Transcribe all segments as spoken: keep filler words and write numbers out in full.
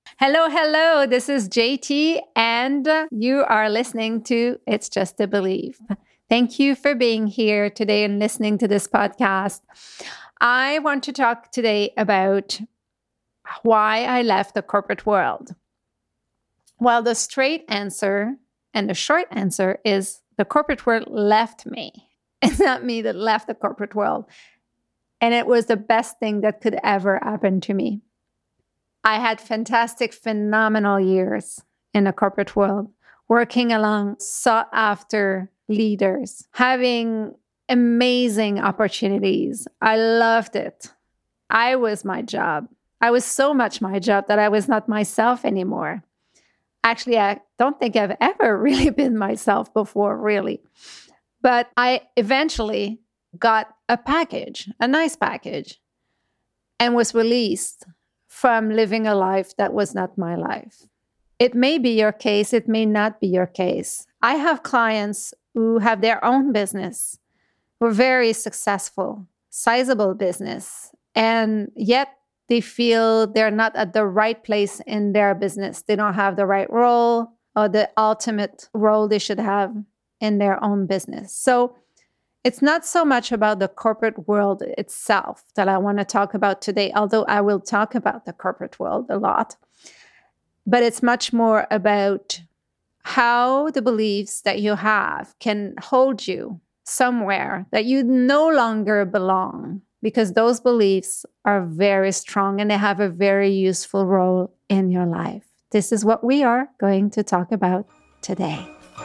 Hello, hello. This is J T, and you are listening to It's Just a Belief. Thank you for being here today and listening to this podcast. I want to talk today about why I left the corporate world. Well, the straight answer and the short answer is the corporate world left me. It's not me that left the corporate world. And it was the best thing that could ever happen to me. I had fantastic, phenomenal years in the corporate world, working along sought after leaders, having amazing opportunities. I loved it. I was my job. I was so much my job that I was not myself anymore. Actually, I don't think I've ever really been myself before, really. But I eventually got a package, a nice package, and was released from living a life that was not my life. It may be your case, it may not be your case. I have clients who have their own business, who are very successful, sizable business, and yet they feel they're not at the right place in their business. They don't have the right role or the ultimate role they should have in their own business. So it's not so much about the corporate world itself that I want to talk about today, although I will talk about the corporate world a lot. But it's much more about how the beliefs that you have can hold you somewhere that you no longer belong, because those beliefs are very strong and they have a very useful role in your life. This is what we are going to talk about today.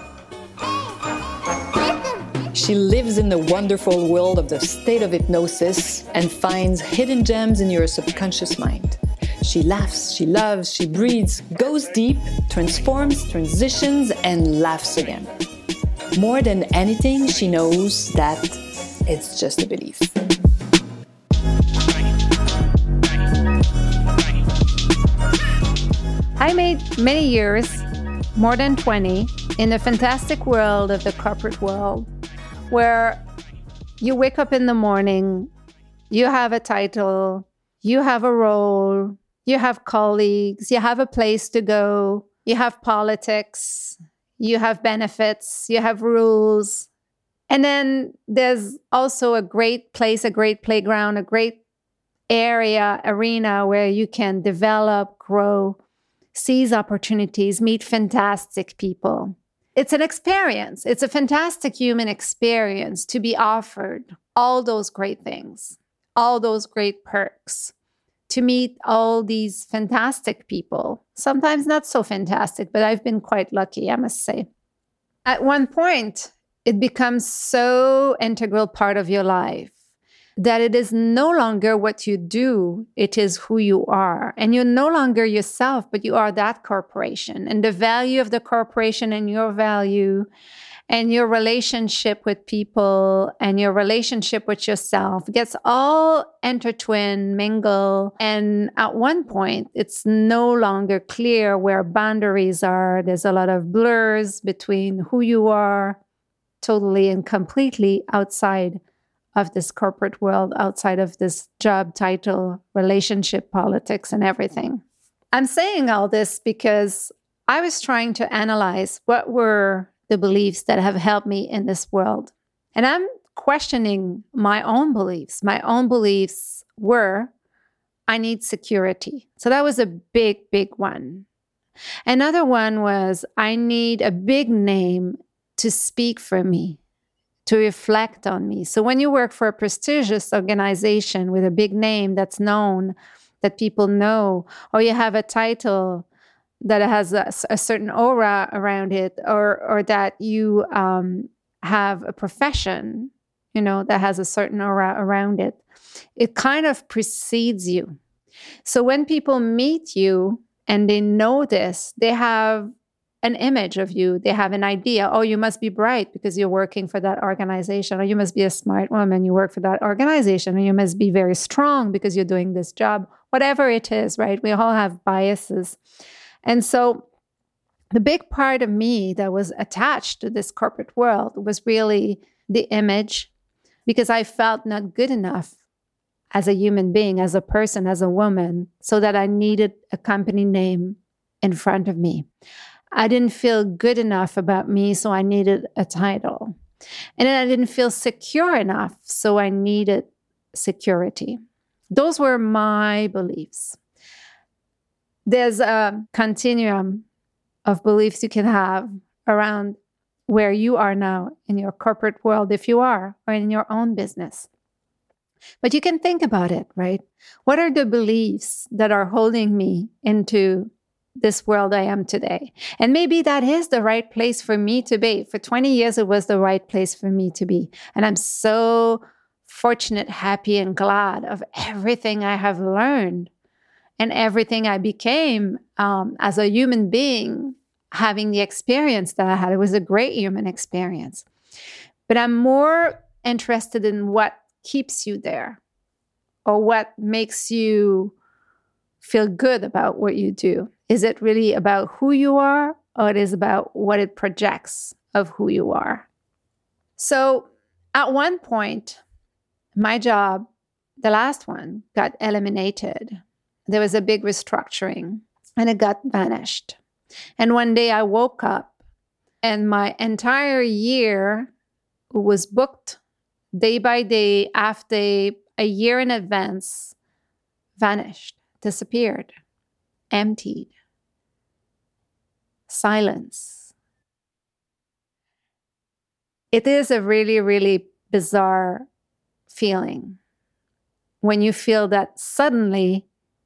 She lives in the wonderful world of the state of hypnosis and finds hidden gems in your subconscious mind. She laughs, she loves, she breathes, goes deep, transforms, transitions, and laughs again. More than anything, she knows that it's just a belief. I made many years, more than twenty, in the fantastic world of the corporate world, where you wake up in the morning, you have a title, you have a role, you have colleagues, you have a place to go, you have politics, you have benefits, you have rules. And then there's also a great place, a great playground, a great area, arena where you can develop, grow, seize opportunities, meet fantastic people. It's an experience. It's a fantastic human experience to be offered all those great things, all those great perks, to meet all these fantastic people. Sometimes not so fantastic, but I've been quite lucky, I must say. At one point, it becomes so integral part of your life that it is no longer what you do, it is who you are. And you're no longer yourself, but you are that corporation. And the value of the corporation and your value and your relationship with people and your relationship with yourself gets all intertwined, mingle. And at one point, it's no longer clear where boundaries are. There's a lot of blurs between who you are totally and completely outside of this corporate world, outside of this job title, relationship, politics, and everything. I'm saying all this because I was trying to analyze what were the beliefs that have helped me in this world. And I'm questioning my own beliefs. My own beliefs were, I need security. So that was a big, big one. Another one was, I need a big name to speak for me, to reflect on me. So when you work for a prestigious organization with a big name that's known, that people know, or you have a title that has a, a certain aura around it, or or that you um, have a profession, you know, that has a certain aura around it, it kind of precedes you. So when people meet you and they know this, they have an image of you. They have an idea. Oh, you must be bright because you're working for that organization. Or you must be a smart woman. You work for that organization. Or you must be very strong because you're doing this job. Whatever it is, right? We all have biases. And so the big part of me that was attached to this corporate world was really the image, because I felt not good enough as a human being, as a person, as a woman, so that I needed a company name in front of me. I didn't feel good enough about me, so I needed a title. And then I didn't feel secure enough, so I needed security. Those were my beliefs. There's a continuum of beliefs you can have around where you are now in your corporate world, if you are, or in your own business. But you can think about it, right? What are the beliefs that are holding me into this world I am today? And maybe that is the right place for me to be. For twenty years, it was the right place for me to be. And I'm so fortunate, happy, and glad of everything I have learned and everything I became um, as a human being, having the experience that I had. It was a great human experience. But I'm more interested in what keeps you there, or what makes you feel good about what you do. Is it really about who you are, or it is about what it projects of who you are? So at one point, my job, the last one, got eliminated. There was a big restructuring and it got vanished. And one day I woke up and my entire year was booked day by day, after a year in advance, vanished, disappeared, emptied, silence. It is a really, really bizarre feeling when you feel that suddenly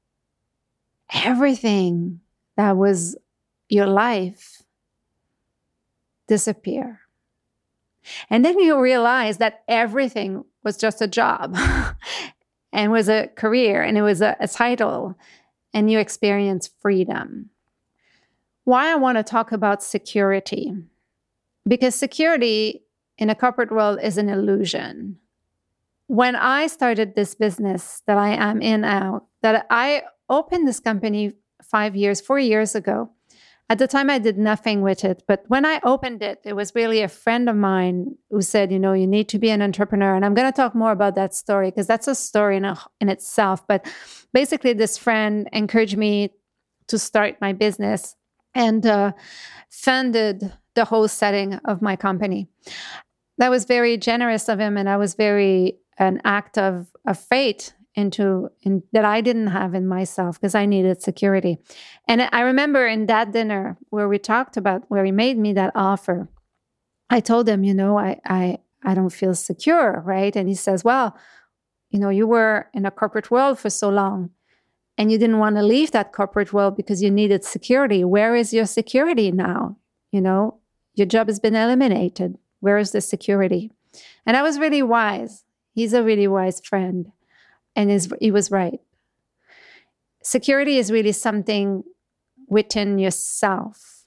everything that was your life disappear. And then you realize that everything was just a job and was a career, and it was a, a title, and you experience freedom. Why I want to talk about security? Because security in a corporate world is an illusion. When I started this business that I am in now, that I opened this company five years, four years ago, at the time, I did nothing with it. But when I opened it, it was really a friend of mine who said, you know, you need to be an entrepreneur. And I'm going to talk more about that story because that's a story in, a, in itself. But basically, this friend encouraged me to start my business and uh, funded the whole setting of my company. That was very generous of him. And I was very an act of, of faith into in, that I didn't have in myself because I needed security. And I remember in that dinner where we talked about, where he made me that offer, I told him, you know, I, I, I don't feel secure, right? And he says, well, you know, you were in a corporate world for so long and you didn't want to leave that corporate world because you needed security. Where is your security now? You know, your job has been eliminated. Where is the security? And I was really wise. He's a really wise friend. And he was right. Security is really something within yourself.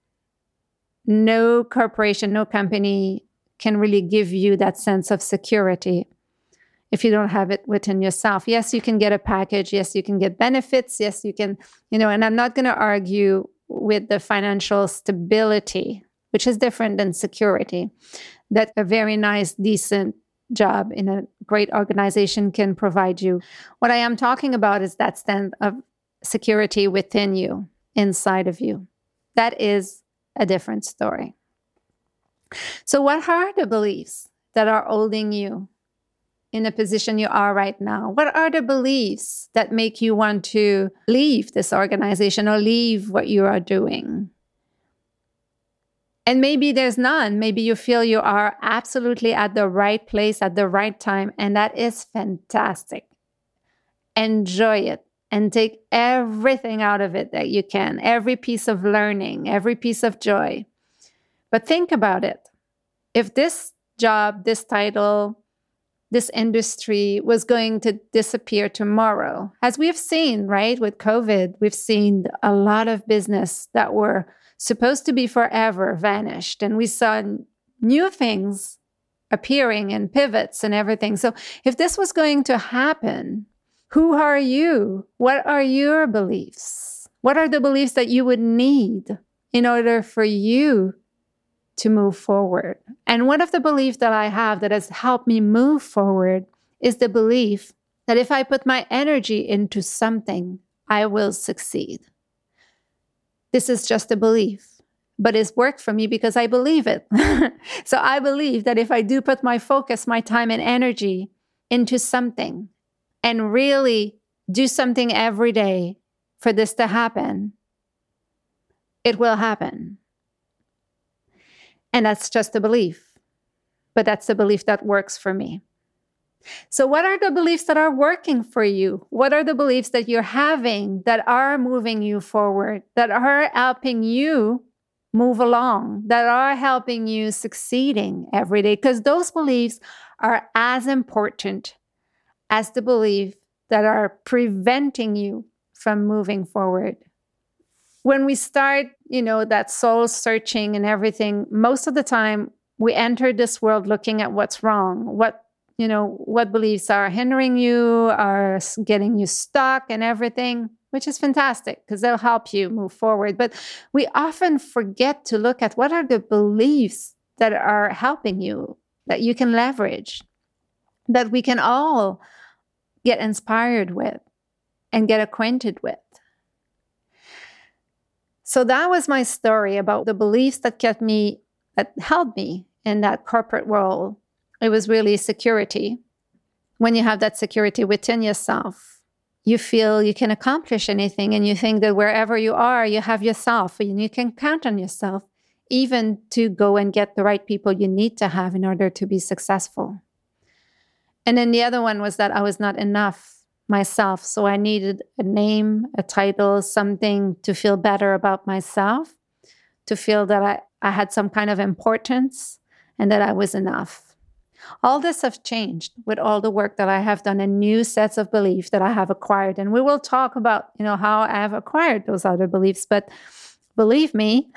No corporation, no company can really give you that sense of security if you don't have it within yourself. Yes, you can get a package. Yes, you can get benefits. Yes, you can, you know, and I'm not going to argue with the financial stability, which is different than security, that a very nice, decent job in a great organization can provide you. What I am talking about is that sense of security within you, inside of you. That is a different story. So what are the beliefs that are holding you in the position you are right now? What are the beliefs that make you want to leave this organization or leave what you are doing? And maybe there's none. Maybe you feel you are absolutely at the right place at the right time. And that is fantastic. Enjoy it and take everything out of it that you can. Every piece of learning, every piece of joy. But think about it. If this job, this title, this industry was going to disappear tomorrow, as we have seen, right, with COVID, we've seen a lot of business that were supposed to be forever vanished. And we saw new things appearing and pivots and everything. So if this was going to happen, who are you? What are your beliefs? What are the beliefs that you would need in order for you to move forward? And one of the beliefs that I have that has helped me move forward is the belief that if I put my energy into something, I will succeed. This is just a belief, but it's worked for me because I believe it. So I believe that if I do put my focus, my time and energy into something and really do something every day for this to happen, it will happen. And that's just a belief, but that's the belief that works for me. So what are the beliefs that are working for you? What are the beliefs that you're having that are moving you forward, that are helping you move along, that are helping you succeeding every day? Because those beliefs are as important as the beliefs that are preventing you from moving forward. When we start, you know, that soul searching and everything, most of the time we enter this world looking at what's wrong, what You know, what beliefs are hindering you, are getting you stuck and everything, which is fantastic because they'll help you move forward. But we often forget to look at what are the beliefs that are helping you, that you can leverage, that we can all get inspired with and get acquainted with. So that was my story about the beliefs that kept me, that held me in that corporate world. It was really security. When you have that security within yourself, you feel you can accomplish anything, and you think that wherever you are, you have yourself, and you can count on yourself, even to go and get the right people you need to have in order to be successful. And then the other one was that I was not enough myself, so I needed a name, a title, something to feel better about myself, to feel that I, I had some kind of importance and that I was enough. All this have changed with all the work that I have done and new sets of beliefs that I have acquired. And we will talk about, you know, how I have acquired those other beliefs. But believe me,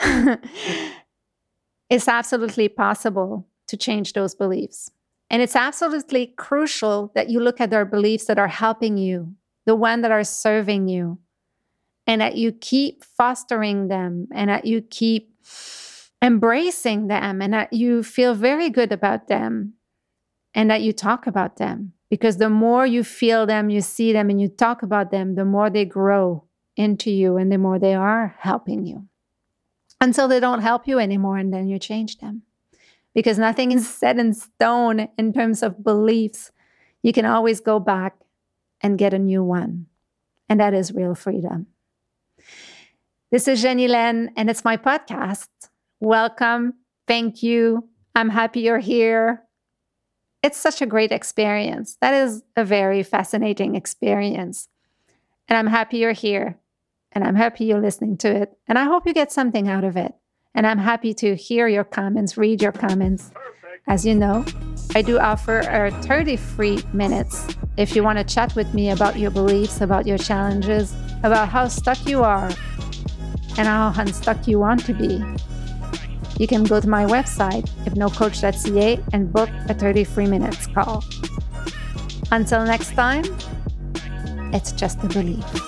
it's absolutely possible to change those beliefs. And it's absolutely crucial that you look at our beliefs that are helping you, the ones that are serving you, and that you keep fostering them, and that you keep embracing them, and that you feel very good about them. And that you talk about them, because the more you feel them, you see them, and you talk about them, the more they grow into you and the more they are helping you, until they don't help you anymore, and then you change them. Because nothing is set in stone in terms of beliefs. You can always go back and get a new one. And that is real freedom. This is Jenny-Len, and it's my podcast. Welcome. Thank you. I'm happy you're here. It's such a great experience. That is a very fascinating experience. And I'm happy you're here. And I'm happy you're listening to it. And I hope you get something out of it. And I'm happy to hear your comments, read your comments. Perfect. As you know, I do offer a thirty free minutes if you want to chat with me about your beliefs, about your challenges, about how stuck you are, and how unstuck you want to be. You can go to my website, hypno coach dot c a, and book a thirty free minutes call. Until next time, it's just a belief.